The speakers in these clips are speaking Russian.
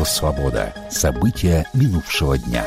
Радио «Свобода». События минувшего дня.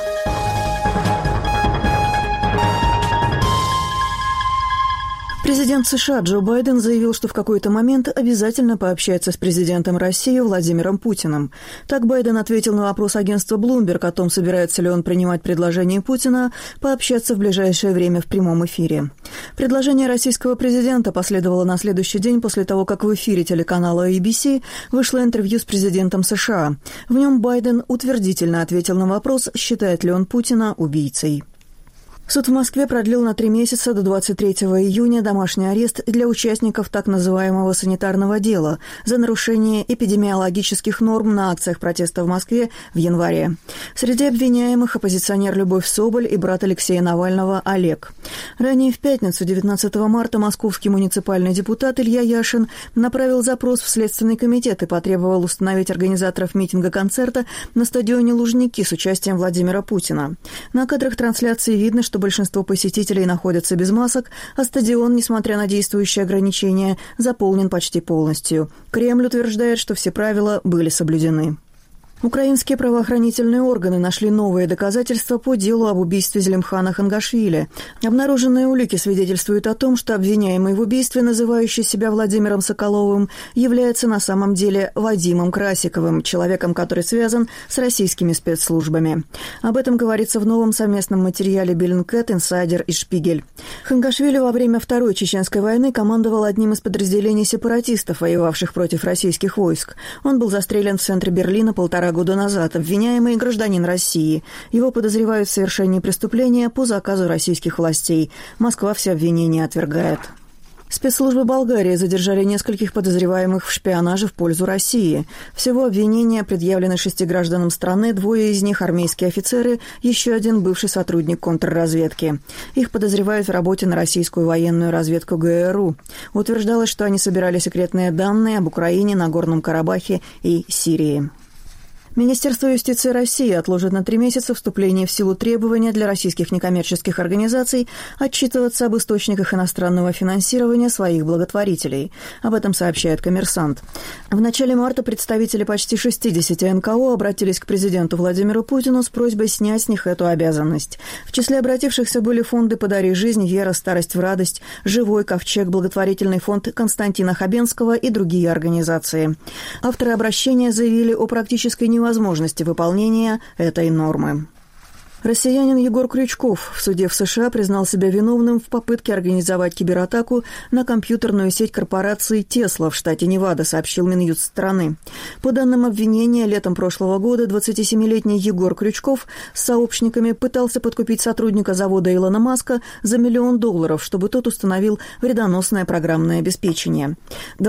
Президент США Джо Байден заявил, что в какой-то момент обязательно пообщается с президентом России Владимиром Путиным. Так Байден ответил на вопрос агентства Bloomberg о том, собирается ли он принимать предложение Путина пообщаться в ближайшее время в прямом эфире. Предложение российского президента последовало на следующий день после того, как в эфире телеканала ABC вышло интервью с президентом США. В нем Байден утвердительно ответил на вопрос, считает ли он Путина убийцей. Суд в Москве продлил на 3 месяца до 23 июня домашний арест для участников так называемого санитарного дела за нарушение эпидемиологических норм на акциях протеста в Москве в январе. Среди обвиняемых оппозиционер Любовь Соболь и брат Алексея Навального Олег. Ранее в пятницу, 19 марта, московский муниципальный депутат Илья Яшин направил запрос в Следственный комитет и потребовал установить организаторов митинга-концерта на стадионе Лужники с участием Владимира Путина. На кадрах трансляции видно, что большинство посетителей находятся без масок, а стадион, несмотря на действующие ограничения, заполнен почти полностью. Кремль утверждает, что все правила были соблюдены. Украинские правоохранительные органы нашли новые доказательства по делу об убийстве Зелимхана Хангашвили. Обнаруженные улики свидетельствуют о том, что обвиняемый в убийстве, называющий себя Владимиром Соколовым, является на самом деле Вадимом Красиковым, человеком, который связан с российскими спецслужбами. Об этом говорится в новом совместном материале Bellingcat, Insider и Шпигель. Хангашвили во время Второй Чеченской войны командовал одним из подразделений сепаратистов, воевавших против российских войск. Он был застрелен в центре Берлина 1,5 года назад, обвиняемый гражданин России. Его подозревают в совершении преступления по заказу российских властей. Москва все обвинения отвергает. Спецслужбы Болгарии задержали нескольких подозреваемых в шпионаже в пользу России. Всего обвинения предъявлены 6 гражданам страны, 2 из них армейские офицеры, еще один бывший сотрудник контрразведки. Их подозревают в работе на российскую военную разведку ГРУ. Утверждалось, что они собирали секретные данные об Украине, Нагорном Карабахе и Сирии. Министерство юстиции России отложит на 3 месяца вступление в силу требования для российских некоммерческих организаций отчитываться об источниках иностранного финансирования своих благотворителей. Об этом сообщает «Коммерсант». В начале марта представители почти 60 НКО обратились к президенту Владимиру Путину с просьбой снять с них эту обязанность. В числе обратившихся были фонды «Подари жизнь», «Вера», «Старость в радость», «Живой», «Ковчег», благотворительный фонд Константина Хабенского и другие организации. Авторы обращения заявили о практической невозможности выполнения этой нормы. Россиянин Егор Крючков в суде в США признал себя виновным в попытке организовать кибератаку на компьютерную сеть корпорации «Тесла» в штате Невада, сообщил Минюст страны. По данным обвинения, летом прошлого года 27-летний Егор Крючков с сообщниками пытался подкупить сотрудника завода Илона Маска за $1 миллион, чтобы тот установил вредоносное программное обеспечение.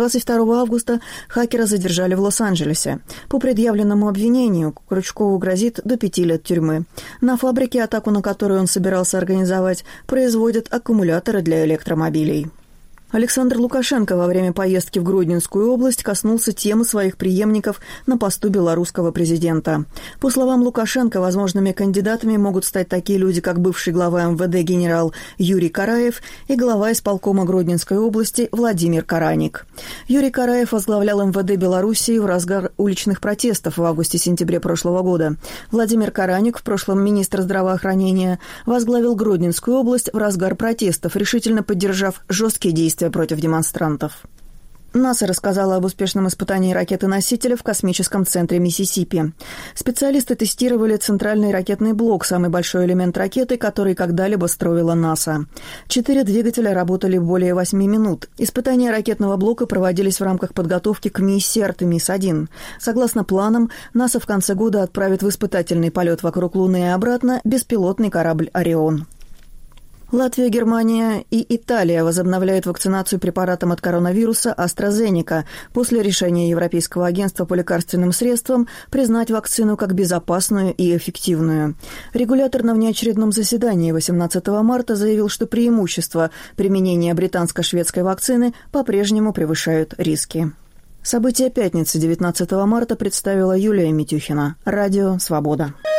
22 августа хакера задержали в Лос-Анджелесе. По предъявленному обвинению Крючкову грозит до 5 лет тюрьмы. На фабрике, атаку на которую он собирался организовать, производят аккумуляторы для электромобилей. Александр Лукашенко во время поездки в Гродненскую область коснулся темы своих преемников на посту белорусского президента. По словам Лукашенко, возможными кандидатами могут стать такие люди, как бывший глава МВД генерал Юрий Караев и глава исполкома Гродненской области Владимир Караник. Юрий Караев возглавлял МВД Белоруссии в разгар уличных протестов в августе-сентябре прошлого года. Владимир Караник, в прошлом министр здравоохранения, возглавил Гродненскую область в разгар протестов, решительно поддержав жесткие действия против демонстрантов. НАСА рассказала об успешном испытании ракеты-носителя в космическом центре Миссисипи. Специалисты тестировали центральный ракетный блок, самый большой элемент ракеты, который когда-либо строила НАСА. 4 двигателя работали более 8 минут. Испытания ракетного блока проводились в рамках подготовки к миссии «Артемис-1». Согласно планам, НАСА в конце года отправит в испытательный полет вокруг Луны и обратно беспилотный корабль «Орион». Латвия, Германия и Италия возобновляют вакцинацию препаратом от коронавируса AstraZeneca после решения Европейского агентства по лекарственным средствам признать вакцину как безопасную и эффективную. Регулятор на внеочередном заседании 18 марта заявил, что преимущества применения британско-шведской вакцины по-прежнему превышают риски. События пятницы 19 марта представила Юлия Митюхина. Радио «Свобода».